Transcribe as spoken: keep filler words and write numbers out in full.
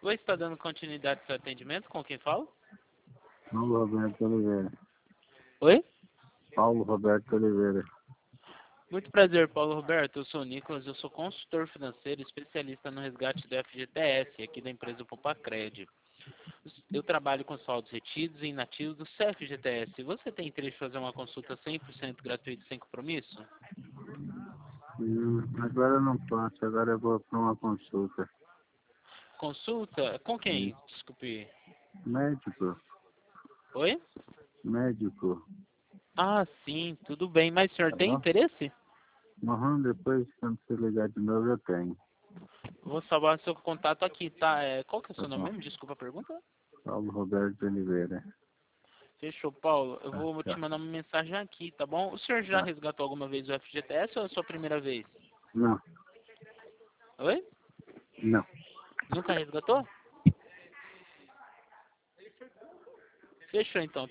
Oi, está dando continuidade ao seu atendimento? Com quem falo? Paulo Roberto Oliveira. Oi? Paulo Roberto Oliveira. Muito prazer, Paulo Roberto. Eu sou o Nicolas, eu sou consultor financeiro, especialista no resgate do F G T S, aqui da empresa Poupacred. Eu trabalho com saldos retidos e inativos do C F G T S. Você tem interesse em fazer uma consulta cem por cento gratuita e sem compromisso? Hum, agora eu não posso, agora eu vou para uma consulta. Consulta? Com Hum, quem? Desculpe. Médico, Oi? médico, Ah, sim, tudo bem. Mas o senhor tá tem bom? interesse? Uhum, depois, quando você ligar de novo, eu tenho. Vou salvar seu contato aqui, tá? É, qual que é o Tá seu nome bom. mesmo? Desculpa a pergunta. Paulo Roberto Oliveira. Fechou, Paulo. Eu Tá, vou te tá, mandar uma mensagem aqui, tá bom? O senhor já tá. resgatou alguma vez o F G T S ou é a sua primeira vez? Não, Oi? não. Nunca resgatou? Fechou, então.